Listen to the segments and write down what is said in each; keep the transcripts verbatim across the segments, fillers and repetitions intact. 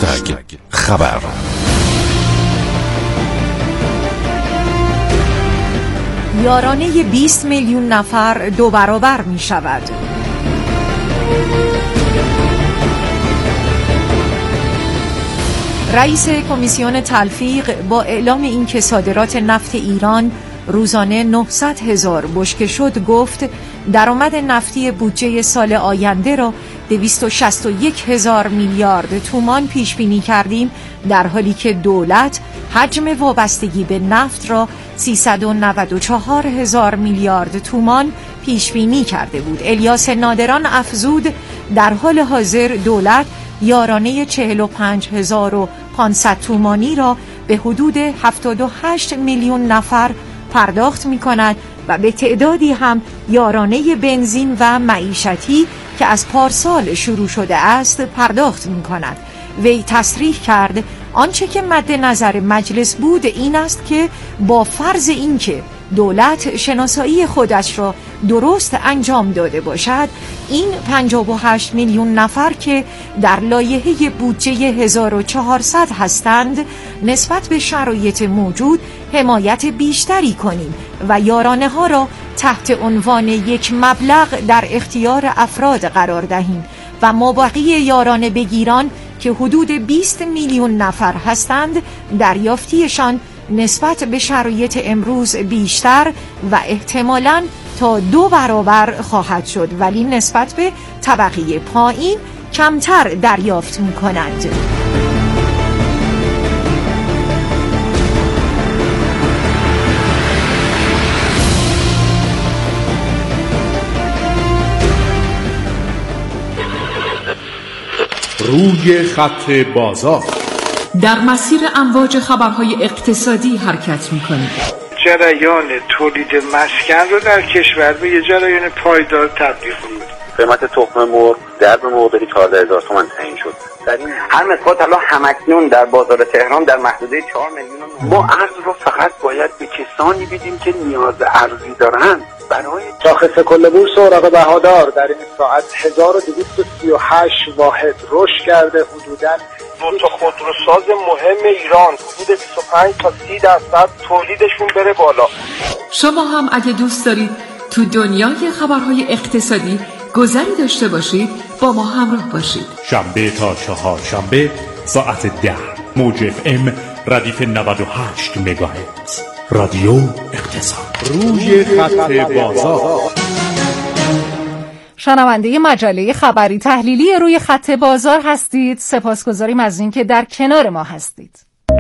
هشتگ خبر. یارانه بیست میلیون نفر دو برابر می شود. رئیس کمیسیون تلفیق با اعلام اینکه صادرات نفت ایران روزانه نهصد هزار بشکه شد گفت درآمد نفتی بودجه سال آینده را دویست و شصت و یک هزار میلیارد تومان پیش بینی کردیم، در حالی که دولت حجم وابستگی به نفت را سیصد و نود و چهار هزار میلیارد تومان پیش بینی کرده بود. الیاس نادران افزود در حال حاضر دولت یارانه چهل و پنج هزار و پانصد تومانی را به حدود هفتاد و هشت میلیون نفر پرداخت می کند و به تعدادی هم یارانه بنزین و معیشتی که از پارسال شروع شده است پرداخت می کند. وی تصریح کرد آنچه که مد نظر مجلس بود این است که با فرض اینکه دولت شناسایی خودش را درست انجام داده باشد، این پنجاه و هشت میلیون نفر که در لایحه بودجه هزار و چهارصد هستند نسبت به شرایط موجود حمایت بیشتری کنیم و یارانه ها را تحت عنوان یک مبلغ در اختیار افراد قرار دهیم و مابقی یارانه بگیران که حدود بیست میلیون نفر هستند دریافتیشان نسبت به شرایط امروز بیشتر و احتمالاً تا دو برابر خواهد شد، ولی نسبت به طبقه پایین کمتر دریافت می کنند. روی خط بازار در مسیر امواج خبرهای اقتصادی حرکت می‌کنید. جریان تولید مسکن رو در کشور به یه جریان پایدار تبدیل کنید. قیمت تخم مرغ در به مقداری چهارده هزار تومان تعیین شد. در این هر مسقال طلا همکنون در بازار تهران در محدوده چهار میلیون. ما ارز رو فقط باید به کسانی بدیم که نیاز ارزی دارند. برای شاخص کل بورس اوراق بهادار در این ساعت هزار و دویست و سی و هشت واحد رشد کرده. حدوداً دو تا خودروساز مهم ایران حدود بیست و پنج تا سی درصد تولیدشون بره بالا. شما هم اگه دوست دارید تو دنیای خبرهای اقتصادی گذری داشته باشید با ما همراه باشید. شنبه تا چهار شنبه ساعت ده موج اف ام ردیف نود و هشت مگاهرتز رادیو اقتصاد. روی خط بازار. شنونده مجله خبری تحلیلی روی خط بازار هستید. سپاسگزاریم از اینکه در کنار ما هستید.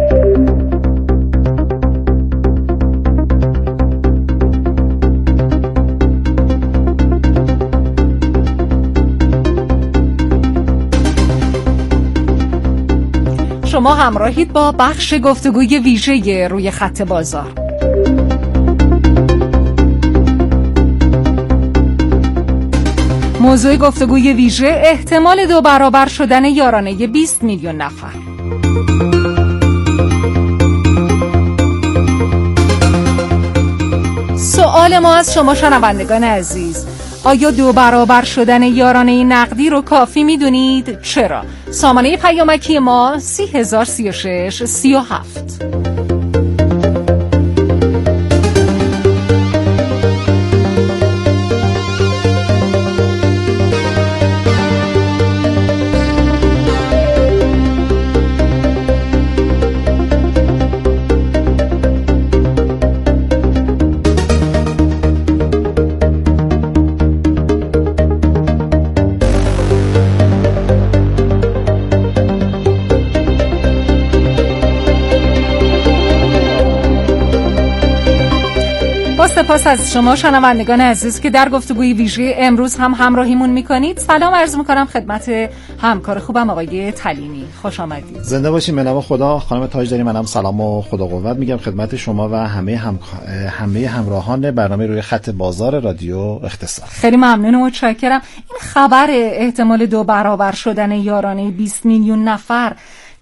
شما همراهید با بخش گفتگوی ویژه روی خط بازار. موضوع گفتگوی ویژه احتمال دو برابر شدن یارانه بیست میلیون نفر. سوال ما از شما شنوندگان عزیز: آیا دو برابر شدن یارانه نقدی رو کافی میدونید؟ چرا؟ سامانه پیامکی ما سی هزار سی و شش سی و هفت. سپاس از شما شنوندگان عزیز که در گفتگوی ویژه امروز هم همراهیمون میکنید. سلام عرض میکنم خدمت همکار خوبم آقای تلینی. خوش آمدید. زنده باشید. به نام خدا. خانم تاجداری، منم سلام و خدا قوت میگم خدمت شما و همه هم... همه همراهان برنامه روی خط بازار رادیو اقتصاد. خیلی ممنون و متشکرم. این خبر احتمال دو برابر شدن یارانه بیست میلیون نفر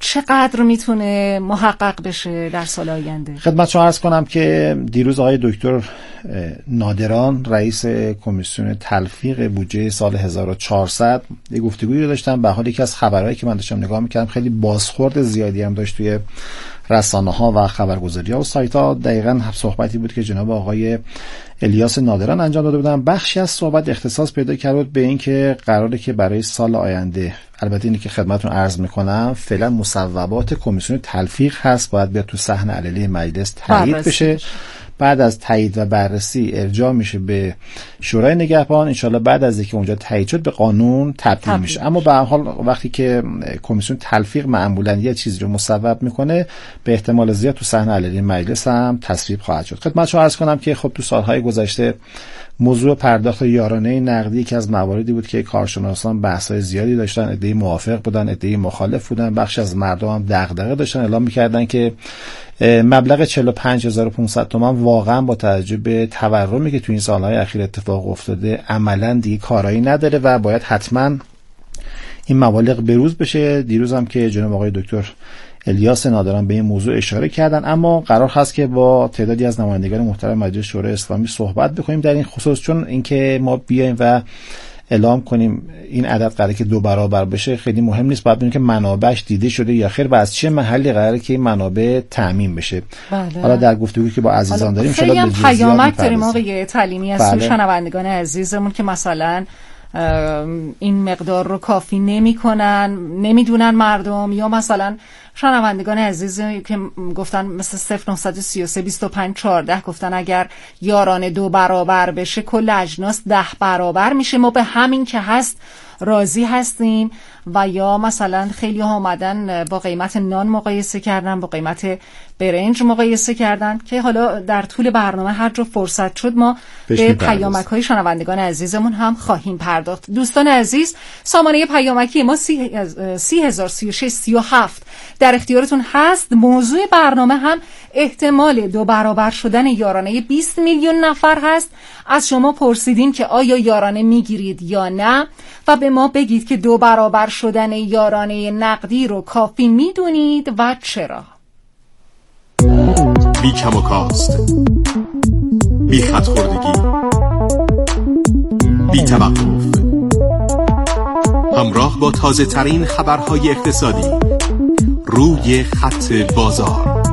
چقدر میتونه محقق بشه در سال آینده؟ خدمت شما عرض کنم که دیروز آقای دکتر نادران رئیس کمیسیون تلفیق بودجه سال هزار و چهارصد یه گفتگویی داشتن. به حال یکی از خبرهایی که من داشتم نگاه میکردم خیلی بازخورد زیادی هم داشت توی رسانه‌ها و خبرگزاری‌ها و سایت‌ها. دقیقاً صحبتی بود که جناب آقای الیاس نادران انجام داده بودن. بخشی از صحبت اختصاص پیدا کرد به این که قراره که برای سال آینده، البته اینی که خدمتتون عرض میکنم فعلا مصوبات کمیسیون تلفیق هست، باید بیاد تو صحن علنی مجلس تایید بشه. بعد از تایید و بررسی ارجاع میشه به شورای نگهبان، انشالله بعد از اینکه اونجا تایید شد به قانون تبدیل میشه. اما به هر حال وقتی که کمیسیون تلفیق معمولا یه چیزی رو مصوب میکنه به احتمال زیاد تو صحن علنی مجلس هم تصویب خواهد شد. خدمت شما عرض کنم که خب تو سالهای گذشته موضوع پرداخت یارانه نقدی یکی از مواردی بود که کارشناسان بحث‌های زیادی داشتن، عده‌ای موافق بودن، عده‌ای مخالف بودن، بخش از مردم هم دغدغه داشتن، اعلام می‌کردن که مبلغ چهل و پنج هزار و پانصد تومان واقعا با توجه به تورمی که تو این سالهای اخیر اتفاق افتاده عملاً دیگه کارایی نداره و باید حتما این مبالغ بروز بشه. دیروز هم که جناب آقای دکتر الیاس نادران به این موضوع اشاره کردن، اما قرار هست که با تعدادی از نمایندگان محترم مجلس شورای اسلامی صحبت بکنیم در این خصوص، چون اینکه ما بیایم و اعلام کنیم این عدد قراره که دو برابر بشه خیلی مهم نیست، باید ببینیم که منابعش دیده شده یا خیر و از چه محلی قراره که این منابع تامین بشه. بله. حالا در گفتگویی که با عزیزان داریم خیلی هم پیامک داریم آقای تعلیمی از بله. شنوندگان عزیزمون که مثلا این مقدار رو کافی نمی کنن، نمیدونن مردم، یا مثلا شنوندگان عزیزی که گفتن مثل صفر نه سه سه بیست و پنج چهارده گفتن اگر یارانه دو برابر بشه کل اجناس ده برابر میشه، ما به همین که هست راضی هستیم. و یا مثلا خیلی ها آمدن با قیمت نان مقایسه کردن، با قیمت برنج مقایسه کردن که حالا در طول برنامه هر جا فرصت شد ما به پیامک های شنوندگان عزیزمون هم خواهیم پرداخت. دوستان عزیز، سامانه پیامکی ما سی هزار سی و شش سی و هفت در اختیارتون هست. موضوع برنامه هم احتمال دو برابر شدن یارانه بیست میلیون نفر هست. از شما پرسیدیم که آیا یارانه میگیرید یا نه و به ما بگید که دو برابر شدن یارانه نقدی رو کافی میدونید و چرا. بی کم و کاست، بی خط خوردگی، بی توقف، همراه با تازه ترین خبرهای اقتصادی روی خط بازار.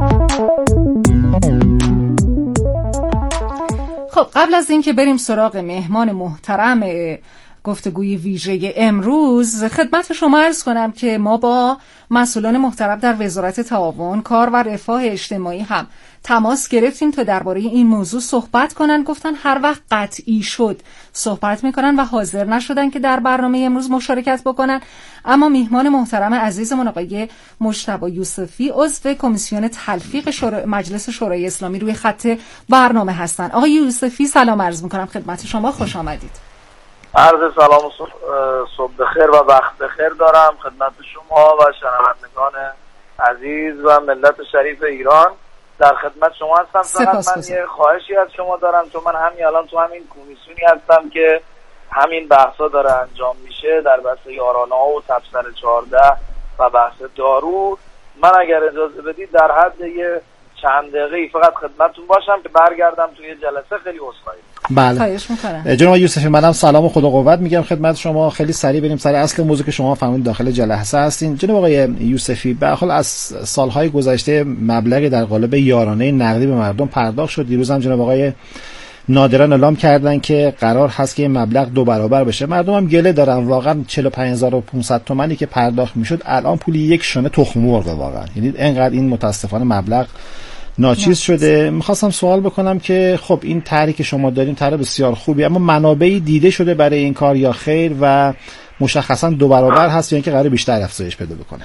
خب قبل از این که بریم سراغ مهمان محترم گفتگوی ویژه امروز، خدمت شما عرض کنم که ما با مسئولان محترم در وزارت تعاون، کار و رفاه اجتماعی هم تماس گرفتیم تا درباره این موضوع صحبت کنن. گفتن هر وقت قطعی شد صحبت میکنن و حاضر نشدن که در برنامه امروز مشارکت بکنن. اما میهمان محترم عزیزمون آقای مجتبی یوسفی عضو کمیسیون تلفیق شورا... مجلس شورای اسلامی روی خط برنامه هستن. آقای یوسفی سلام عرض میکنم خدمت شما، خوش آمدید. عرض سلام و صبح بخیر و وقت بخیر دارم خدمت شما و شنوندگان عزیز و ملت شریف ایران. در خدمت شما هستم. فقط من یه خواهشی از شما دارم، چون من همین الان تو همین کمیسیونی هستم که همین بحثا داره انجام میشه در بحث یارانه ها و تبصره چهارده و بحث دارو. من اگر اجازه بدید در حد یه چند دقیقه فقط خدمتتون باشم که برگردم توی جلسه. خیلی عذرخواهی. بله. جناب یوسفی، منم سلام و خدا قوت میگم خدمت شما. خیلی سریع بریم سر اصل موضوع که شما فهمید داخل جلسه هستین. جناب آقای یوسفی، به هر حال از سالهای گذشته مبلغی در قالب یارانه نقدی به مردم پرداخت شد. دیروز هم جناب آقای نادران اعلام کردن که قرار هست که این مبلغ دو برابر بشه. مردم هم گله دارن، واقعا چهل و پنج هزار و پانصد تومانی که پرداخت میشد الان پول یک شانه تخم مرغ واقعا. یعنی اینقدر این متاسفانه مبلغ ناچیز شده. میخواستم سوال بکنم که خب این طرحی که شما دارین طرح بسیار خوبی، اما منابعی دیده شده برای این کار یا خیر و مشخصا دو برابر هست یا اینکه قرار بیشتر افزایش پیدا بکنه؟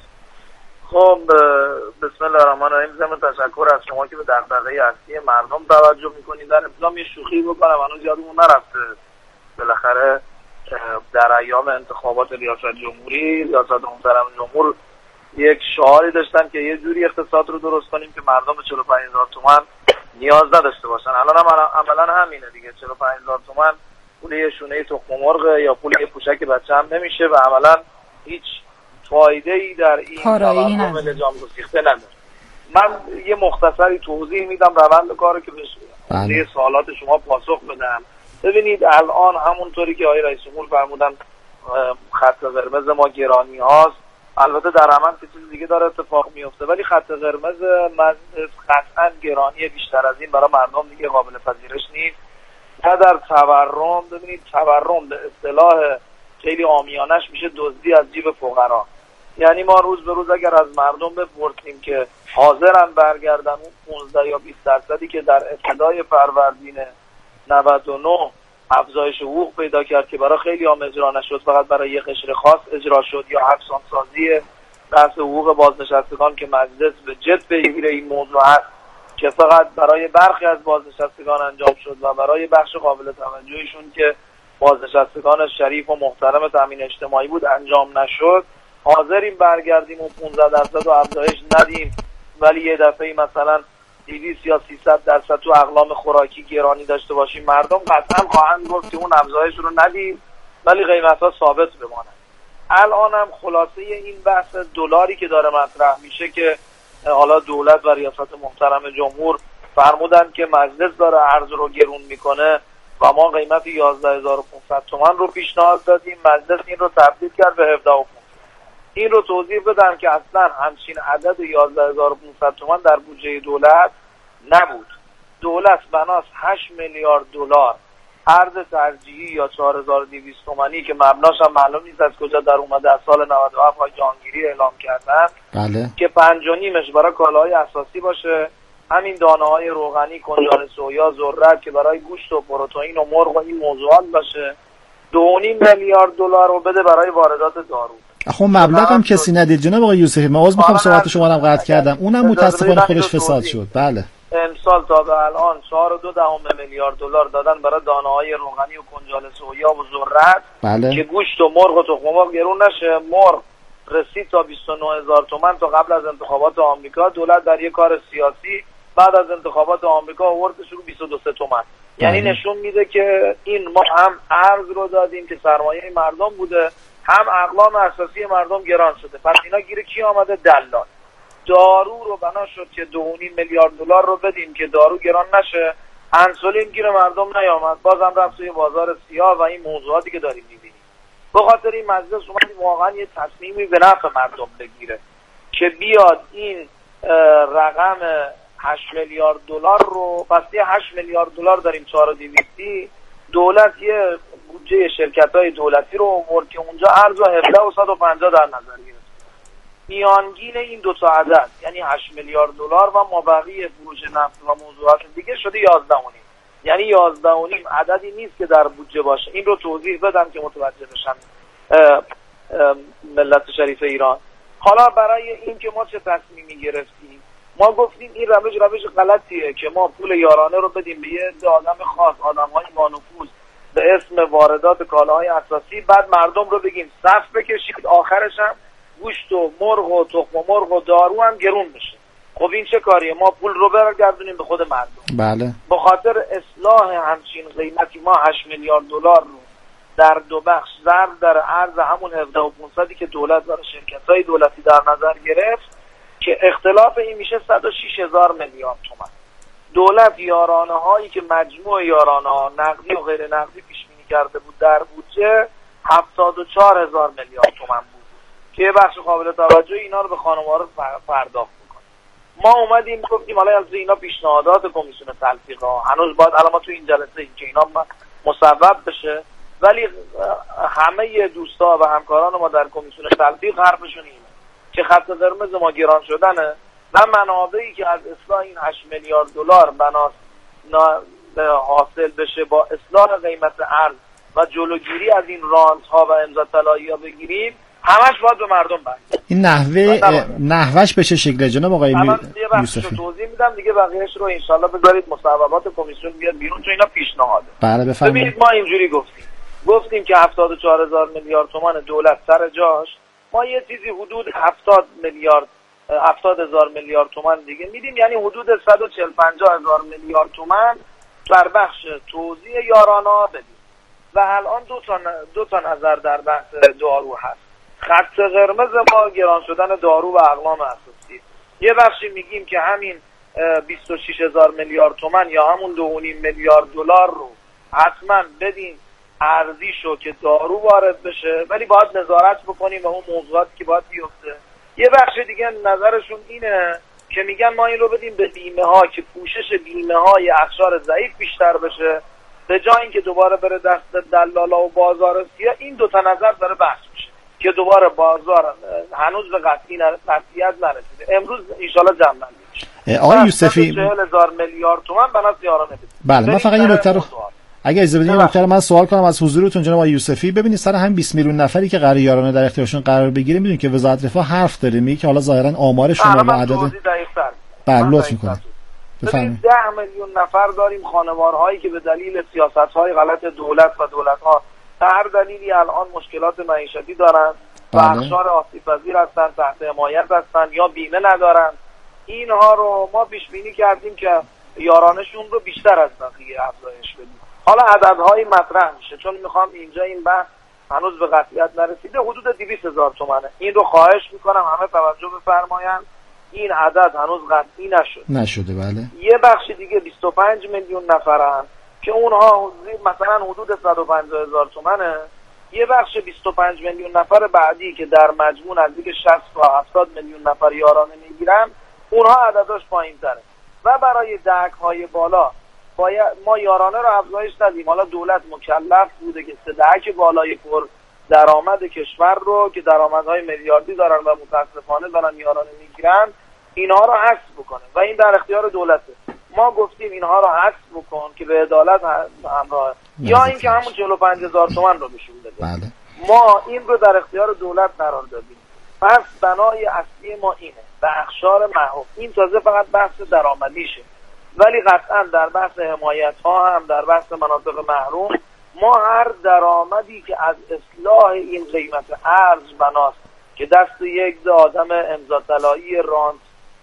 خب بسم الله الرحمن الرحیم. ضمن تشکر از شما که به دغدغه اصلی مردم توجه میکنید. در ابتدا یه شوخی بکنم، هنوز یادمون نرفته بالاخره در ایام انتخابات ریاست جمهوری ریاست محترم جمهور یک شعاری داشتن که یه جوری اقتصاد رو درست کنیم که مردم به چهل و پنج هزار تومان نیاز نداشته باشن. الان هم عملا همینه دیگه. چهل و پنج هزار تومان پول یه شونه تخم مرغ یا پول یه پوشک بچه هم نمیشه و عملا هیچ فایده‌ای در این تورم لجام گسیخته نداره. من یه مختصری توضیح میدم روند کارو که به سوالات شما پاسخ بدم. ببینید الان همونطوری که آقای رئیس جمهور فرمودن خط قرمز ما گرانی هاست، البته در عمل که چیز دیگه داره اتفاق میفته، ولی خط قرمز مجلس قطعا گرانی بیشتر از این برای مردم دیگه قابل پذیرش نیست. نه در تورم، ببینید تورم به اصطلاح خیلی عامیانش میشه دزدی از جیب فقرا. یعنی ما روز به روز اگر از مردم بپرسیم که حاضرن برگردن اون پانزده یا بیست درصدی که در ابتدای فروردین نود و نه افزایش حقوق پیدا کرد که برای خیلی هم اجرا نشد، فقط برای یک قشر خاص اجرا شد، یا افسان سازی بحث حقوق بازنشستگان که مجلس به جد بگیره این موضوع هست که فقط برای برخی از بازنشستگان انجام شد و برای بخش قابل توجهشون که بازنشستگان شریف و محترم تامین اجتماعی بود انجام نشد. حاضریم برگردیم و پانزده درصد رو افزایش ندیم، ولی یه دفعه مثلا دویست یا سیصد درصد تو اقلام خوراکی گرانی داشته باشیم. مردم قطعا خواهند گفت که اون افزایش رو ندیم ولی قیمت‌ها ثابت بماند. الان هم خلاصه این بحث دلاری که داره مطرح میشه که حالا دولت و ریاست محترم جمهور فرمودن که مجلس داره ارز رو گرون میکنه و ما قیمت یازده هزار و پانصد تومان رو پیشنهاد دادیم، مجلس این رو تبدیل کرد به هفده و پانصد. این رو توضیح بدم که اصلا همچین عدد یازده هزار و پانصد تومان در بودجه دولت نبود. دولت بناس هشت میلیارد دلار ارز ترجیحی یا چهار هزار و دویست تومانی که مبناش هم معلوم نیست از کجا در اومده از سال نود و هفت های جهانگیری اعلام کردن، بله. که پنج و نیمش برای کالاهای اساسی باشه، همین دانه های روغنی، کنجان سویا، ذرت که برای گوشت و پروتئین و مرغ و این موضوعات باشه، دو و نیم میلیارد دلار رو بده برای واردات دارو. خب مبلغ هم کسی ندید جناب آقای یوسفی. من عذر میخوام صحبت شما رو قطع کردم، اونم متاسفانه خودش فساد شد. بله امسال تا به الان چهار و دو دهم میلیارد دلار دادن برای دانه‌های روغنی و کنجال سویا و ذرت، بله. که گوشت و مرغ و تخم مرغ گرون نشه. مرغ رسید تا بیست و نه هزار تومان تا قبل از انتخابات آمریکا. دولت در یک کار سیاسی بعد از انتخابات آمریکا آوردش رو بیست و دو تومان. یعنی نشون میده که این ما هم ارز رو دادیم که سرمایه مردم بوده، هم اقلام اساسی مردم گران شده. پس اینا گیر کی آمده؟ دلال. دارو رو بنا شد که دو و نیم میلیارد دلار رو بدیم که دارو گران نشه، انسولین گیر مردم نیامد، بازم رفت توی بازار سیاه و این موضوعاتی که داریم میبینیم. به خاطر این مجلس اومد واقعا یه تصمیمی به نفع مردم بگیره که بیاد این رقم هشت میلیارد دلار رو، پس یه هشت میلیارد دلار داریم، چهار و دویستی دولت یه بودجه شرکت‌های دولتی رو آورد که اونجا ارز و هفده و صد و پنجاه در نظر گرفت. میانگین این دو تا عدد یعنی هشت میلیارد دلار و مابقی فروش نفت و موضوعات دیگه شده یازده و نیم. یعنی یازده و نیم عددی نیست که در بودجه باشه. این رو توضیح بدم که متوجه بشن ملت شریف ایران. حالا برای این که ما چه تصمیمی گرفتیم، ما گفتیم این روش روش غلطیه که ما پول یارانه رو بدیم به یه آدم خاص، آدم‌های با نفوذ به اسم واردات کالاهای اساسی، بعد مردم رو بگیم صف بکشید، آخرش هم گوشت و مرغ و تخم مرغ و دارو هم گرون بشه. خب این چه کاریه؟ ما پول رو برگردونیم به خود مردم. بله. به خاطر اصلاح همچین قیمتی ما هشت میلیارد دلار رو در دو بخش ضرب در ارز همون هفده و پانصد که دولت برای شرکت‌های دولتی در نظر گرفت که اختلاف این میشه صد و شش هزار میلیارد تومان. دولت یارانه هایی که مجموع یارانه ها نقدی و غیر نقدی پیش بینی کرده بود در بودجه هفتاد و چهار هزار میلیارد تومان بود که یه بخش قابل توجه اینا رو به خانوار پرداخت میکنه. ما اومدیم گفتیم حالا از اینا پیشنهادات کمیسیون تلفیق ها هنوز باید الان ما تو این جلسه این که اینا مصوب بشه، ولی همه دوستا و همکاران ما در کمیسیون تلفیق حرفشون اینه که خط قرمز ما گران شدنه و منابعی که از اصلاح این هشت میلیارد دلار بناس حاصل بشه با اصلاح قیمت ارز و جلوگیری از این رانت ها و امضا طلایی ها بگیریم، همش باید به مردم برگرده. این نحوه نحوش به چه شکله جناب آقای یوسفی؟ توضیح میدم دیگه، بقیه‌اش رو انشالله بذارید مصوبات کمیسیون بیاد بیرون، چون اینا پیشنهاده. بله بفرمایید. ببینید ما اینجوری گفتیم گفتیم که هفتاد و چهار هزار میلیارد تومان دولت سر جاش، ما یه چیزی حدود هفتاد میلیارد هفتاد هزار میلیارد تومان دیگه میدیم، یعنی حدود صد و چهل پنجاه هزار میلیارد تومان در بخش توزیع یارانه بدیم. و الان دو تا دو تا نظر در بحث دارو هست. خط قرمز ما گران شدن دارو و اقلام اساسی. یه بخشی میگیم که همین بیست و شش هزار میلیارد تومان یا همون دو و نیم میلیارد دلار رو حتما بدین ارزی شو که دارو وارد بشه، ولی باید نظارت بکنیم و اون موضوعاتی که باید بیفته. یه بخش دیگه نظرشون اینه که میگن ما این رو بدیم به بیمه ها که پوشش بیمه های اقشار ضعیف بیشتر بشه، به جای اینکه دوباره بره دست دلالا و بازار سیاه. این دو تا نظر داره بحث میشه که دوباره بازار هنوز به قطعی قطعیت نرسیده. امروز انشالله جمع بندی میشه. آقای یوسفی چهل هزار میلیارد تومان بنا سیارانه بدیم. بله من فقط این نکته رو اگه اجازه بدید این نکته رو من سوال کنم از حضورتون جناب آقای یوسفی. ببینید سر هم بیست میلیون نفری که قرار یارانه در اختیارشون قرار بگیره، میدونید که وزارت رفاه حرف داره میگه که حالا ظاهرا آمار شما و عدد بله لطف میکنه ببینید ده میلیون نفر داریم خانوارهایی که به دلیل سیاست‌های غلط دولت و دولت‌ها به هر دلیلی الان مشکلات معیشتی دارن و اقشار آسیب‌پذیر هستن، تحت حمایت هستن یا بیمه ندارن. اینها رو ما پیش بینی کردیم که یارانشون رو بیشتر از بقیه افزایش بدیم. حالا عددهای مطرح میشه چون میخوام اینجا این بحث هنوز به قطعیت نرسیده، حدود دویست هزار تومانه. این رو خواهش میکنم همه توجه بفرمایند، این عدد هنوز قطعی نشد نشده. بله یه بخش دیگه بیست و پنج میلیون نفرن که اونها مثلا حدود صد و پنجاه هزار تومانه. یه بخش بیست و پنج میلیون نفر بعدی که در مجموع نزدیک شصت تا هفتاد میلیون نفر یارانه میگیرن، اونها عددش پایین تره و برای دهک های بالا باید ما یارانه رو افزایش ندیم. حالا دولت مکلف بوده که سه دهک بالای پر درآمد کشور رو که درآمدهای میلیاردی دارن و متاسفانه دارن یارانه میگیرن، اینها رو حذف بکنه و این در اختیار دولته. ما گفتیم اینها رو حذف بکن که به عدالت همراه، یا اینکه همون چهل و پنج هزار تومان رو بهشون بده. بله. ما این رو در اختیار دولت قرار دادیم. پس بنای اصلی ما اینه به اقشار محروم. این تازه فقط بحث درآمدیشه، ولی قطعا در بحث حمایت ها هم در بحث مناطق محروم ما هر درآمدی که از اصلاح این قیمت ارز بناست که دست یک آدم امضا طلایی رانت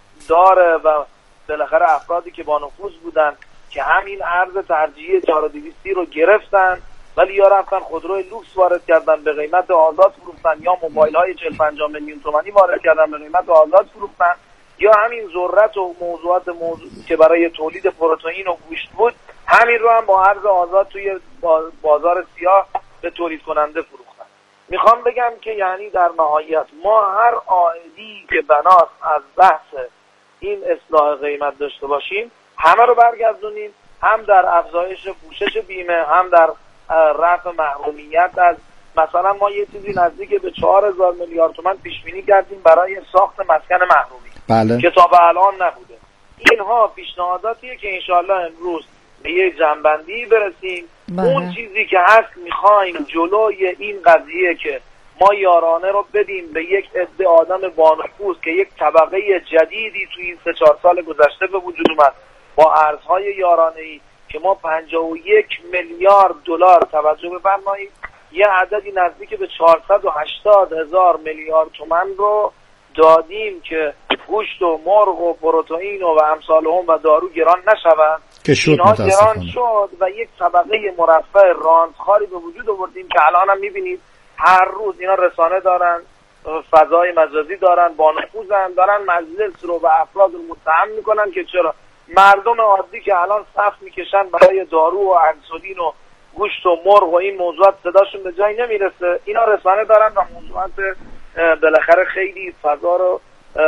داره و بالاخره افرادی که با نفوذ بودن که همین ارز ترجیحی چهار هزار و دویست رو گرفتن ولی یا رفتن خودروی لوکس وارد کردن به قیمت آزاد فروختن، یا موبایل های چهل پنجاه میلیون تومانی وارد کردن به قیمت آزاد فروختن، یا همین ذرت و موضوعات موضوع که برای تولید پروتئین و گوشت بود همین رو هم با ارز آزاد توی بازار سیاه به تولید کننده فروختن. میخوام بگم که یعنی در نهایت ما هر عائدی که بناست از بحث این اصلاح قیمت داشته باشیم همه رو برگردونیم، هم در افزایش پوشش بیمه، هم در رفع محرومیت از مثلا ما یه چیزی نزدیک به چهار هزار میلیارد تومان پیش بینی کردیم برای ساخت مسکن محرومی. بله. که تا به الان نبوده. اینها پیشنهاداتیه که انشالله امروز به یه جنبندی برسیم. بله. اون چیزی که هست میخوایم جلوی این قضیه که ما یارانه رو بدیم به یک عده آدم بانفوذ که یک طبقه جدیدی توی این سه چهار سال گذشته به وجود اومد با ارزهای یارانه‌ای که ما پنجاه و یک میلیارد دلار توجه بفرمایید یه عددی نزدیک به چهارصد و هشتاد هزار میلیارد تومان رو دادیم که گوشت و مرغ و پروتئین و امثال هم و دارو گران نشوند که شد اینها گران شد و یک طبقه مرفه رانتخواری به وجود آوردیم که الان هم میبینید هر روز اینا رسانه دارن، فضای مجازی دارن، با نفوذن، دارن مجلس رو و افراد رو متهم میکنن که چرا مردم عادی که الان صف میکشن برای دارو و انسولین و گوشت و مرغ و این موضوعات صداشون به جایی نمیرسه، اینا رسانه دارن و موضوعات بالاخره خیلی فضا رو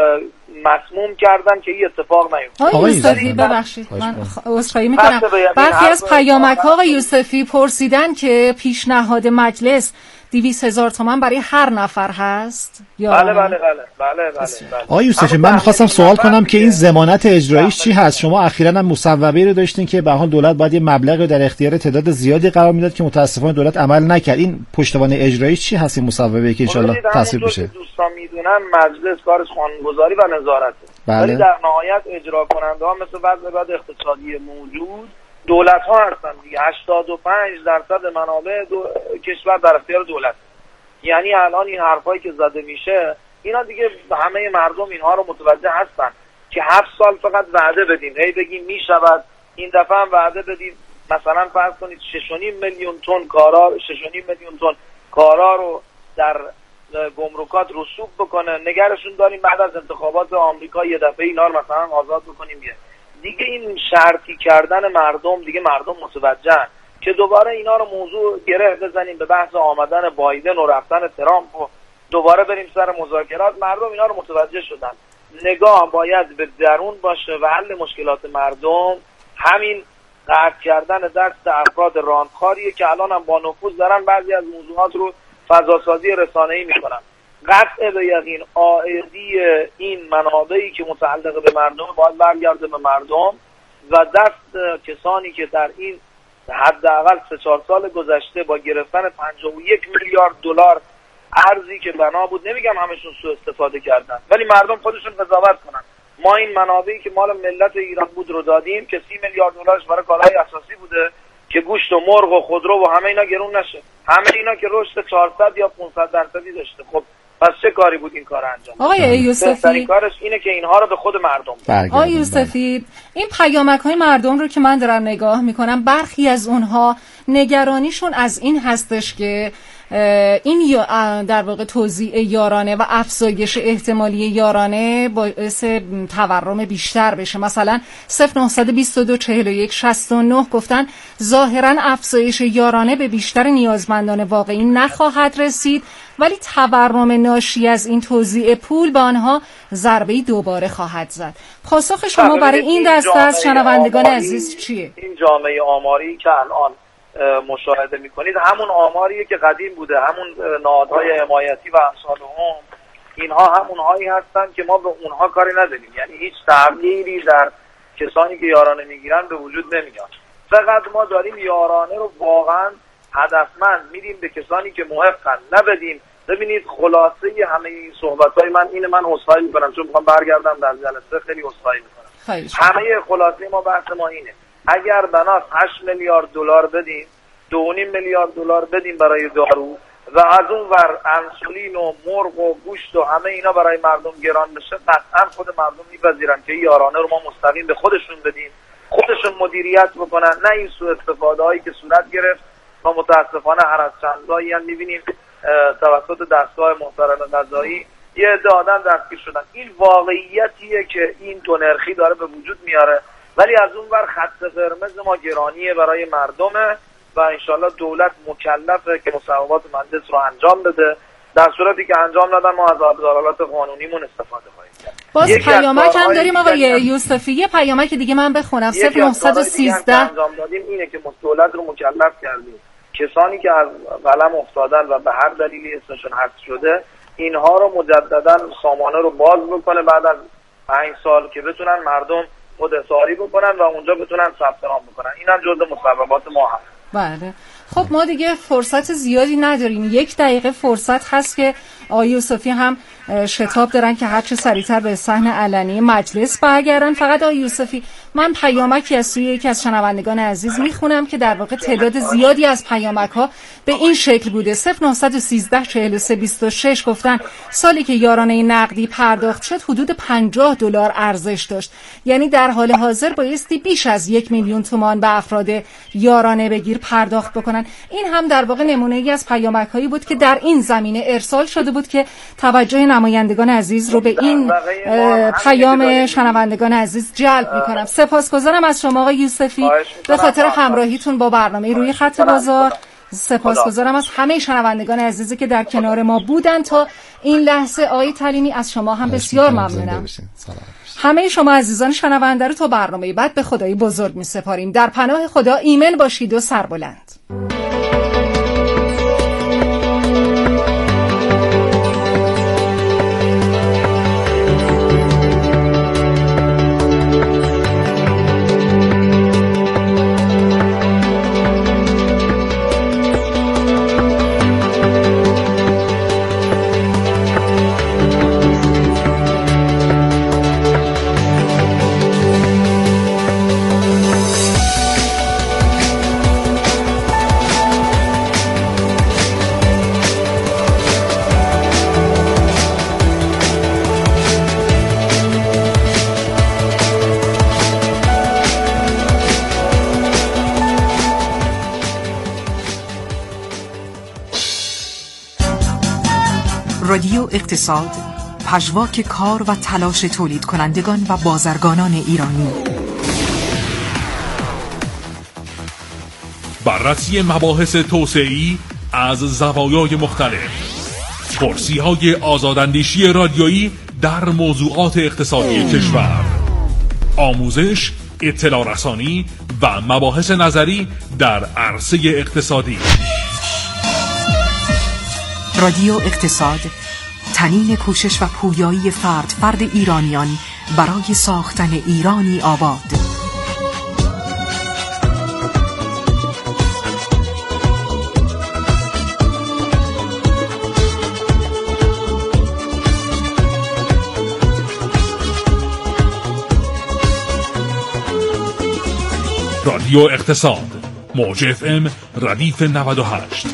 مسموم کردن که این اتفاق نیفته. آقای یوسفی ببخشید من عذرخواهی میکنم، برخی از پیامک ها آقای یوسفی پرسیدن که پیشنهاد مجلس دویست هزار تومان برای هر نفر هست یا بله بله بله بله بله آقای یوسفی من می‌خواستم سوال کنم که این ضمانت اجراییش چی هست؟ شما اخیراً هم مصوبه رو داشتین که به حال دولت باید یه مبلغی در اختیار تعداد زیادی قرار میداد که متاسفانه دولت عمل نکرد. این پشتوانه اجراییش چی هست این مصوبه که ان شاءالله تصویب بشه؟ دوستان میدونن مجلس کارش قانونگذاری و نظارته، ولی در نهایت اجرا کننده ها مثل وضع بد اقتصادی موجود دولت ها هستن دیگه. هشتاد و پنج درصد منابع دو... کشور در اختیار دولت. یعنی الان این حرفایی که زده میشه اینا دیگه همه مردم اینها رو متوجه هستن که هفت سال فقط وعده بدیم، هی بگیم میشود، این دفعه هم وعده بدیم مثلا فرض کنید شش و نیم میلیون تن کارا شش و نیم میلیون تن کارا رو در گمرکات رسوب بکنه، نگرشون داریم بعد از انتخابات آمریکا یه دفعه اینا رو مثلا آزاد بکنیم. بیه دیگه این شرطی کردن مردم، دیگه مردم متوجهن که دوباره اینا رو موضوع گره بزنیم به بحث آمدن بایدن و رفتن ترامپ و دوباره بریم سر مذاکرات. مردم اینا رو متوجه شدن. نگاه باید به درون باشه و حل مشکلات مردم همین قطع کردن دست افراد راندخاریه که الان هم با نفوذ دارن بعضی از موضوعات رو فضاسازی رسانه‌ای میکنن. قطع به یقین عائدی این منابعی که متعلق به مردم باید برگرده به مردم و دست کسانی که در این حداقل سه چهار سال گذشته با گرفتن پنجاه و یک میلیارد دلار ارزی که بنا بود، نمیگم همشون سوء استفاده کردن، ولی مردم خودشون قضاوت کنن. ما این منابعی که مال ملت ایران بود رو دادیم که سی میلیارد دلارش برای کالای اساسی بوده که گوشت و مرغ و خودرو و همه اینا گرون نشه. همه اینا که رشد چهارصد یا پانصد درصدی داشته. خب پس چه کاری بود این کار انجام؟ آقای یوسفی کارش اینه که اینها رو به خود مردم بده. آقای یوسفی این پیامک‌های مردم رو که من دارم نگاه میکنم، برخی از اونها نگرانیشون از این هستش که این در واقع توزیع یارانه و افزایش احتمالی یارانه باعث تورم بیشتر بشه. مثلا صفر نه دو دو چهل و یک شصت و نه گفتن ظاهرا افزایش یارانه به بیشتر نیازمندان واقعی نخواهد رسید، ولی تورم ناشی از این توزیع پول به آنها ضربه‌ای دوباره خواهد زد. پاسخ شما برای این دسته از شنوندگان عزیز چیه؟ این جامعه آماری که الان مشاهده میکنید همون آماریه که قدیم بوده، همون نهادهای حمایتی و امثال هم. اینها همون هایی هستن که ما به اونها کاری نداریم، یعنی هیچ تغییری در کسانی که یارانه میگیرن به وجود نمیاد. فقط ما داریم یارانه رو واقعا هدفمند میدیم به کسانی که محقن، نبدیم. ببینید خلاصه همه این صحبت‌های من اینه، من عذرخواهی میکنم چون میخوام برگردم در جلسه، خیلی عذرخواهی میکنم. همه خلاصه ما بحث ما اینه، اگر بناس هشت میلیارد دلار بدیم، دو و نیم میلیارد دلار بدیم برای دارو و از اون ور انسولین و مرغ و گوشت و همه اینا برای مردم گران بشه، قطعا خود مردم میپذیرن که یارانه رو ما مستقیم به خودشون بدیم، خودشون مدیریت بکنن، نه این سوء استفاده هایی که صورت گرفت و متاسفانه هر از چند گاهی هم میبینیم توسط دستگاه محترم قضایی یه عده آدم دستگیر شدن. این واقعیتیه که این دو نرخی داره به وجود میاره، ولی از اون ور خط قرمز ما گرانیه برای مردمه و انشالله دولت مکلفه که مصوبات مجلس رو انجام بده. در صورتی که انجام ندن ما از ابزارالات قانونیمون استفاده خواهیم کرد. باز پیامک هم داریم آقای یوسفی. یه پیامک دیگه من بخونم. صفر نه یک سه انجام دادیم اینه که دولت رو مکلف کردیم کسانی که از قلم افتادن و به هر دلیلی اسمشون حذف شده اینها رو مجددا سامانه رو باز بکنه بعد از پنج سال که بتونن مردم خود اظهاری بکنن و اونجا بتونن ثبت نام بکنن. اینم جزء مصوبات ما هست. بله. خب ما دیگه فرصت زیادی نداریم، یک دقیقه فرصت هست که آقای یوسفی هم شتاب دارن که هرچه سریعتر به صحن علنی مجلس برگردن. فقط آقای یوسفی من پیامکی از سوی یکی از شنوندگان عزیز میخونم که در واقع تعداد زیادی از پیامک ها به این شکل بوده. صفر نه یک سه چهل و سه بیست و شش گفتن سالی که یارانه نقدی پرداخت شد حدود پنجاه دلار ارزش داشت، یعنی در حال حاضر بایستی بیش از یک میلیون تومان به افراد یارانه بگیر پرداخت بکنن. این هم در واقع نمونه ای از پیامک هایی بود که در این زمینه ارسال شده بود که توجه نمایندگان عزیز رو به این پیام شنوندگان عزیز جلب میکنم. سپاسگزارم از شما آقای یوسفی به خاطر همراهیتون با برنامه روی خط بازار. سپاسگزارم از همه شنوندگان عزیزی که در کنار ما بودن تا این لحظه. آقای تعلیمی از شما هم بسیار ممنونم. همه شما عزیزان شنونده رو تا برنامه بعد به خدای بزرگ می سپاریم. در پناه خدا ایمن باشید و سربلند. رادیو اقتصاد، پژواک کار و تلاش تولید کنندگان و بازرگانان ایرانی. بررسی مباحث توسعه‌ای از زوایای مختلف، پرسی‌های آزاداندیشی رادیویی در موضوعات اقتصادی کشور، آموزش، اطلاع رسانی و مباحث نظری در عرصه اقتصادی. رادیو اقتصاد، تنین کوشش و پویایی فرد فرد ایرانیان برای ساختن ایرانی آباد. رادیو اقتصاد، موج اف ام ردیف نود و هشت.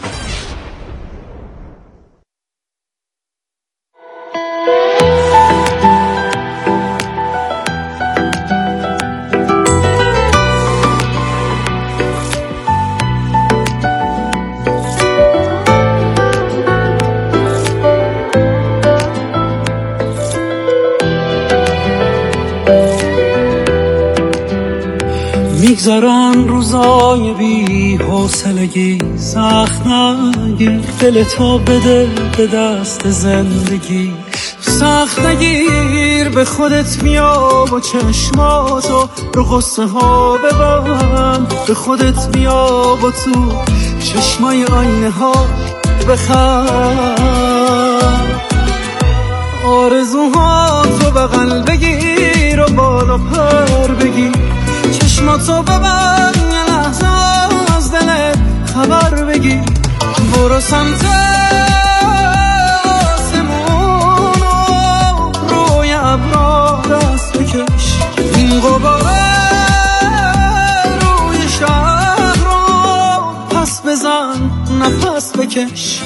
میگذرن روزای بی حوصلگی، سخت نگیر دلتو بده به دست زندگی، سخت نگیر به خودت بیا و چشماتو رو قصه ها ببند، به خودت بیا و تو چشمای آینه ها بخند، آرزوها تو بغل بگیر و بالا پر بگیر، چشماتو ببند یه لحظه از دلت خبر بگیر، برو سمت آسمون و روی ابرا دست بکش، این غباره روی شهر رو پس بزن نفس بکش،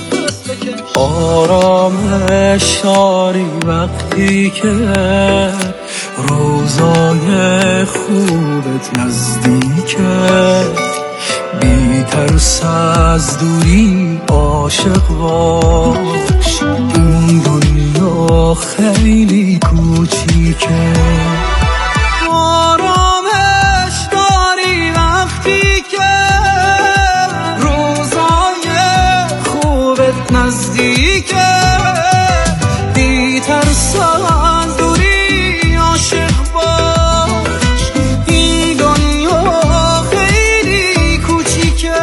آرامش داری وقتی که روزای خوبت نزدیکه، بی ترس از دوری عاشق باش، این دنیا خیلی کوچیکه، آرامش داری وقتی که روزای خوبت نزدیکه، بی ترس از دوری عاشق باش، این دنیا خیلی کوچیکه.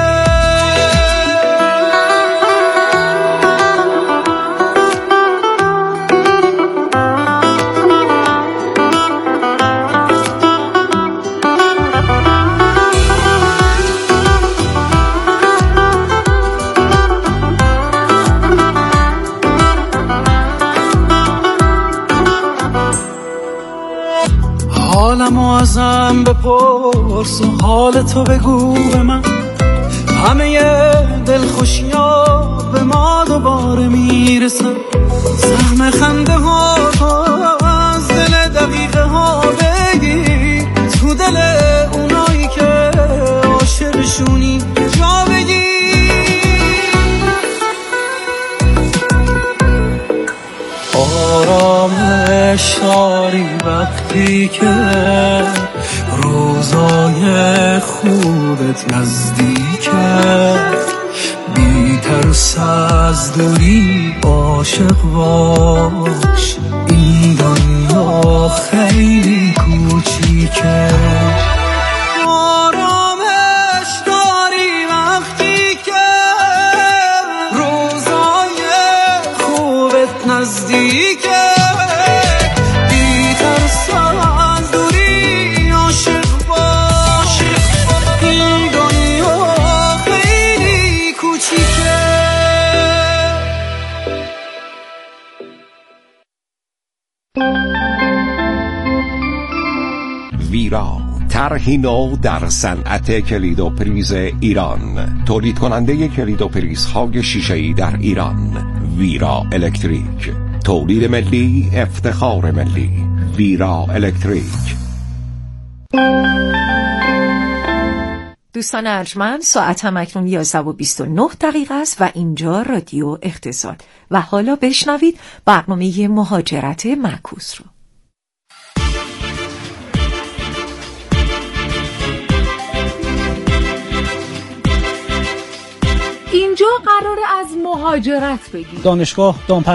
حالمو ازم بپرس و حالتو بگو به من، همه دلخوشیا به ما دوباره میرسن، سهم خنده ها از دل دقیقه ها بگیر، تو دل اونایی که عاشقشونی جا بگیر، آرامش داری وقتی که روزای خوبت نزدیکه، بی ترس از دوری عاشق باش، این دنیا خیلی کوچیکه، آرامش داری وقتی که روزای خوبت نزدیکه، ویرا، طرحی نو در صنعت کلید و پریز ایران، تولید کننده کلید و پریزهای شیشه‌ای در ایران. ویرا الکتریک، تولید ملی، افتخار ملی. ویرا الکتریک. دوستان ارجمند، ساعت هم اکنون یازده و بیست و نه دقیقه است و اینجا رادیو اقتصاد و حالا بشنوید برنامه مهاجرت معکوس رو. اینجا قراره از مهاجرت بگیم. دانشگاه دامپز